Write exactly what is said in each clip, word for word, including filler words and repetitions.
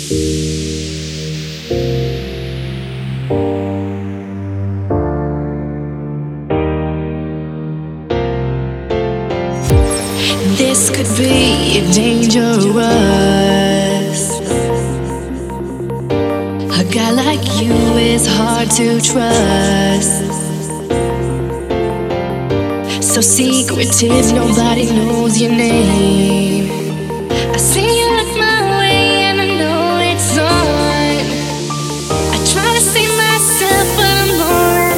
This could be dangerous. A guy like you is hard to trust. So secretive, nobody knows your name. I see you look my way and I know it's on. I try to see myself, but I'm more.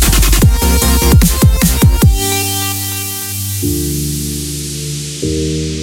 Thank